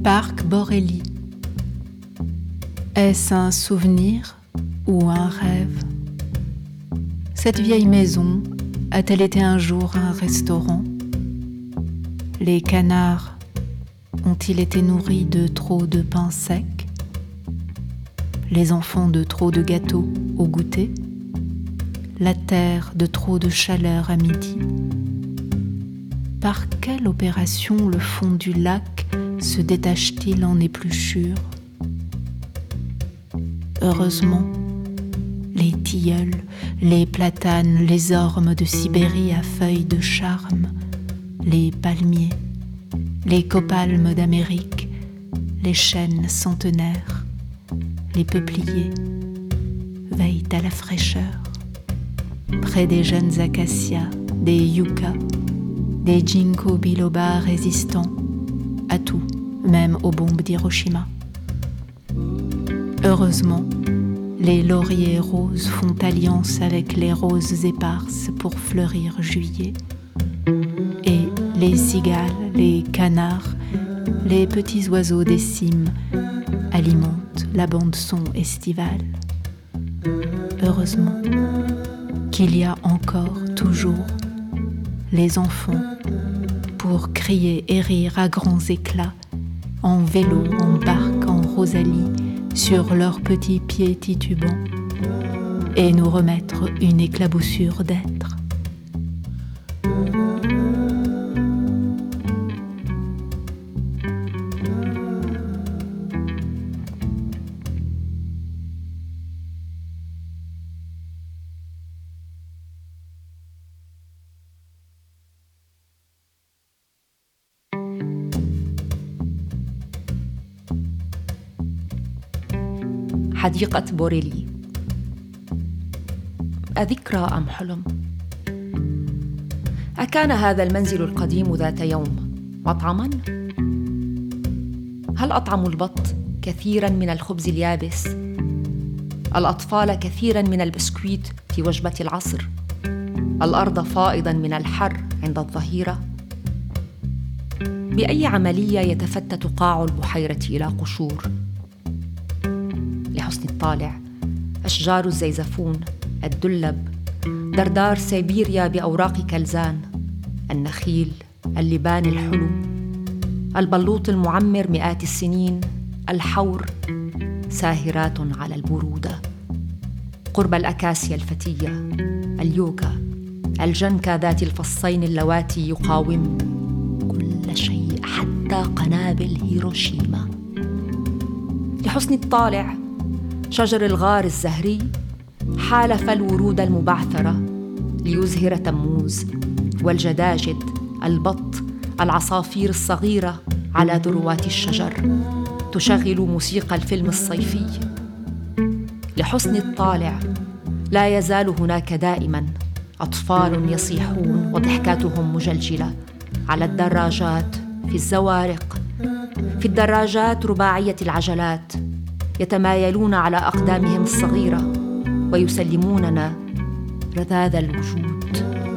Parc Borelli. Est-ce un souvenir ou un rêve? Cette vieille maison a-t-elle été un jour un restaurant? Les canards ont-ils été nourris de trop de pain sec? Les enfants de trop de gâteaux au goûter? La terre de trop de chaleur à midi? Par quelle opération le fond du lac se détache-t-il en épluchures? Heureusement, les tilleuls, les platanes, les ormes de Sibérie à feuilles de charme, les palmiers, les copalmes d'Amérique, les chênes centenaires, les peupliers veillent à la fraîcheur. Près des jeunes acacias, des yuccas, des ginkgo biloba résistants à tout, même aux bombes d'Hiroshima. Heureusement, les lauriers roses font alliance avec les roses éparses pour fleurir juillet. Et les cigales, les canards, les petits oiseaux des cimes alimentent la bande-son estivale. Heureusement qu'il y a encore toujours les enfants pour crier et rire à grands éclats, en vélo, en barque, en rosalie, sur leurs petits pieds titubants, et nous remettre une éclaboussure d'être. حديقة بوريلي. أذكرى أم حلم؟ أكان هذا المنزل القديم ذات يوم مطعماً؟ هل أطعموا البط كثيراً من الخبز اليابس؟ الأطفال كثيراً من البسكويت في وجبة العصر؟ الأرض فائضاً من الحر عند الظهيرة؟ بأي عملية يتفتت قاع البحيرة إلى قشور؟ لحسن الطالع أشجار الزيزفون، الدلب، دردار سيبيريا بأوراق كلزان، النخيل، اللبان الحلو، البلوط المعمر مئات السنين، الحور، ساهرات على البرودة. قرب الأكاسيا الفتية، اليوكا، الجنكا ذات الفصين اللواتي يقاوم كل شيء حتى قنابل هيروشيما. لحسن الطالع شجر الغار الزهري حالف الورود المبعثرة ليزهر تموز، والجداجد، البط، العصافير الصغيرة على ذروات الشجر تشغل موسيقى الفيلم الصيفي. لحسن الطالع لا يزال هناك دائماً أطفال يصيحون وضحكاتهم مجلجلة على الدراجات، في الزوارق، في الدراجات رباعية العجلات، يتمايلون على أقدامهم الصغيرة ويسلموننا رذاذ الوجود.